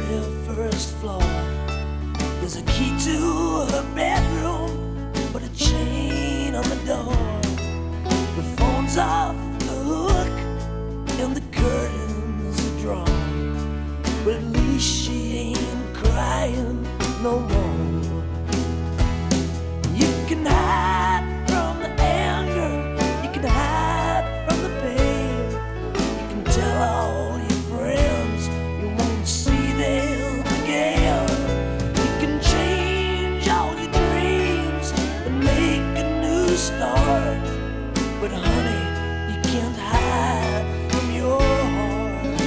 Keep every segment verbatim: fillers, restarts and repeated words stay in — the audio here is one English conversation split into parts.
thirty-first floor. There's a key to her bedroom, but a chain on the door. The phone's off the hook and the curtains are drawn, but at least she ain't crying no more. You can hide from the anger, you can hide from the pain, you can tell all your friends you won't see them again. You can change all your dreams and make a new start, but honey, you can't hide from your heart.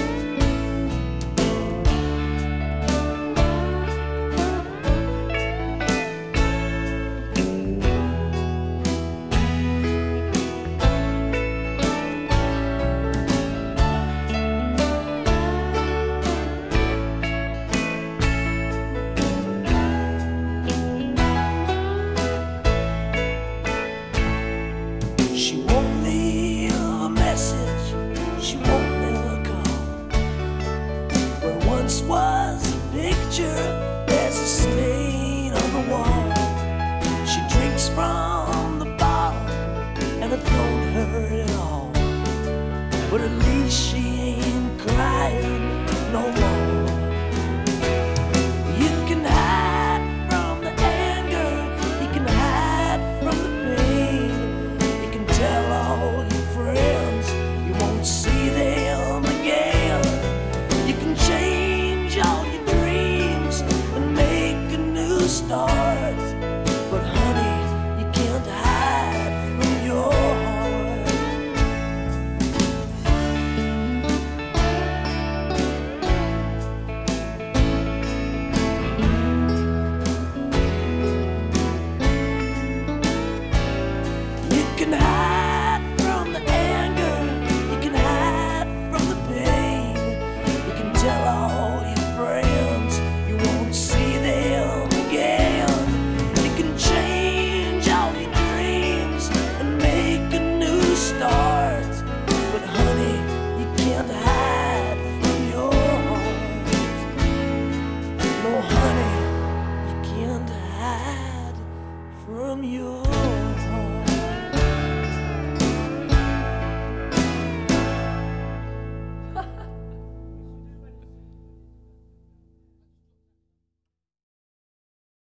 She won't leave a message, she won't never call. Where once was a picture